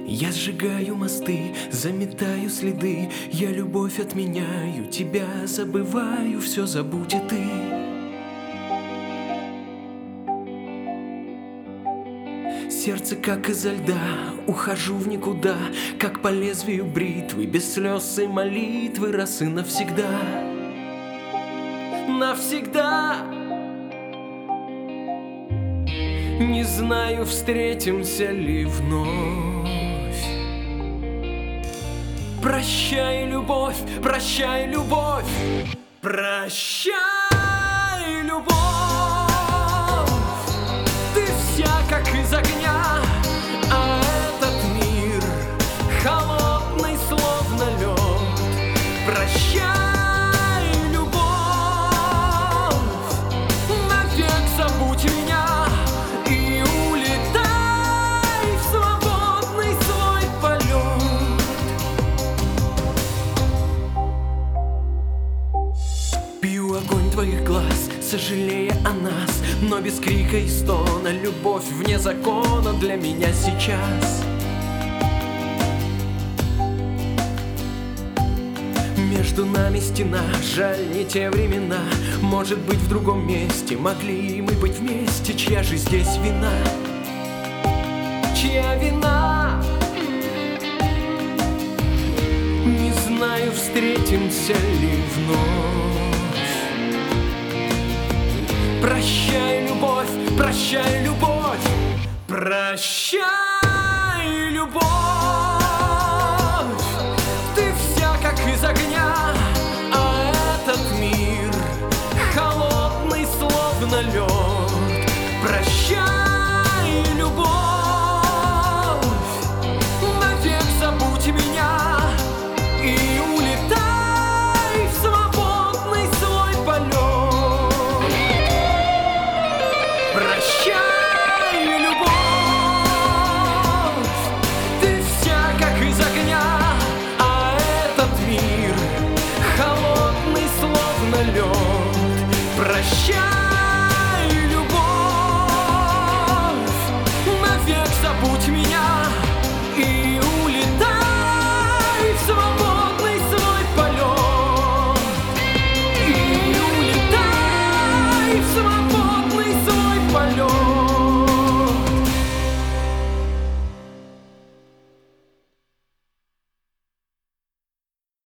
Я сжигаю мосты, заметаю следы. Я любовь отменяю, тебя забываю, все забудь и ты. Сердце как изо льда, ухожу в никуда, как по лезвию бритвы, без слез и молитвы, раз и навсегда. Навсегда. Не знаю, встретимся ли вновь. Прощай, любовь, прощай, любовь, прощай, любовь. Ты вся как из огня, а этот мир холодный, словно лед. Прощай, любовь, навек забудь меня и улетай в свободный свой полет. Пью огонь твоих глаз, сожалея о нас, но без крика и стона. Любовь вне закона для меня сейчас. Между нами стена, жаль, не те времена. Может быть, в другом месте могли мы быть вместе. Чья же здесь вина? Чья вина? Не знаю, встретимся ли вновь. Прощай, любовь, прощай, любовь, прощай, любовь. Ты вся как из огня, а этот мир холодный, словно лед. Прощай, любовь, навек забудь меня и улетай в свободный свой полет. Прощай, любовь, ты вся как из огня, а этот мир холодный, словно лед. Прощай.